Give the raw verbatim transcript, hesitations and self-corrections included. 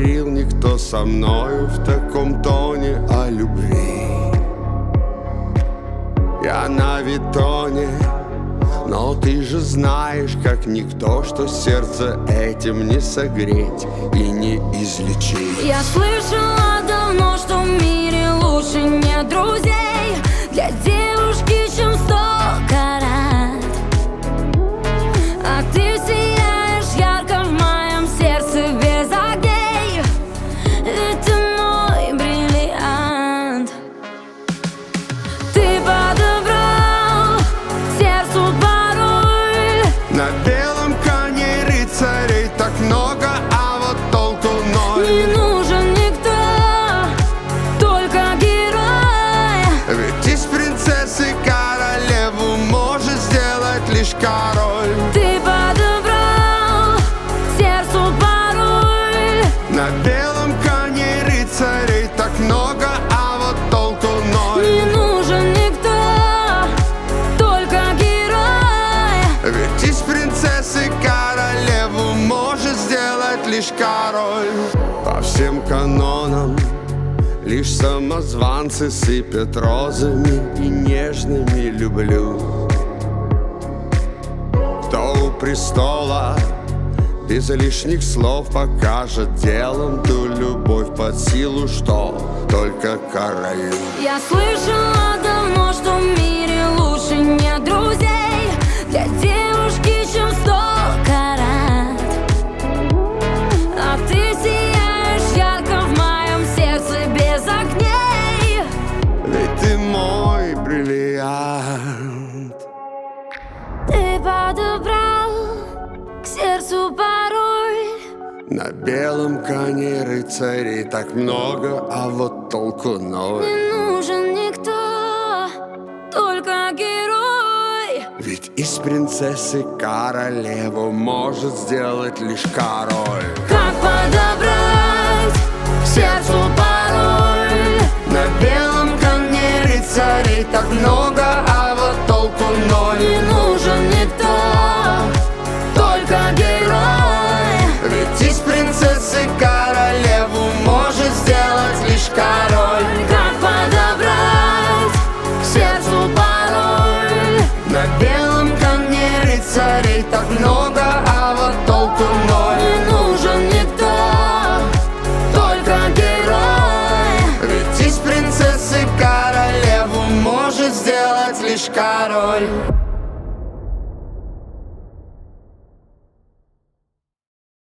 говорил никто со мною в таком тоне о любви. Я на витоне, но ты же знаешь, как никто, что сердце этим не согреть и не излечить. Я слышала давно, что в мире лучше нет друзей для девушки, чем сто карат. А ты сияешь ярко в моем сердце без огней, ведь ты мой бриллиант. Ты подобрал сердцу пароль. На белом коне рыцарей так много, а вот толку ноль. Не нужен никто, только герой. Ведь из принцессы королеву может сделать лишь король. Ты подобрал сердцу пароль. На белом коне рыцарей так много, а вот толку ноль. Не нужен никто, только герой. Ведь из принцессы королеву может сделать лишь король. По всем канонам лишь самозванцы сыпят розами и нежными люблю. Кто у престола без лишних слов покажет делом ту любовь под силу, что только королю. Я слышала давно, что в мире лучше нет друзей для девушки, чем сто карат. А ты сияешь ярко в моем сердце без огней, Ведь ты мой бриллиант. ты подобрал к сердцу пароль. На белом коне рыцарей так много, а вот толку ноль. Не нужен никто, только герой. Ведь из принцессы королеву может сделать лишь король. Как подобрать к сердцу пароль? На белом коне рыцарей так много, а вот толку ноль. Не нужен никто, только герой. Ведь из принцессы королеву может сделать лишь король. Как подобрать к сердцу пароль? На белом коне рыцарей так много, а вот толку ноль. Не нужен никто, только герой. Ведь из принцессы королеву может сделать лишь король.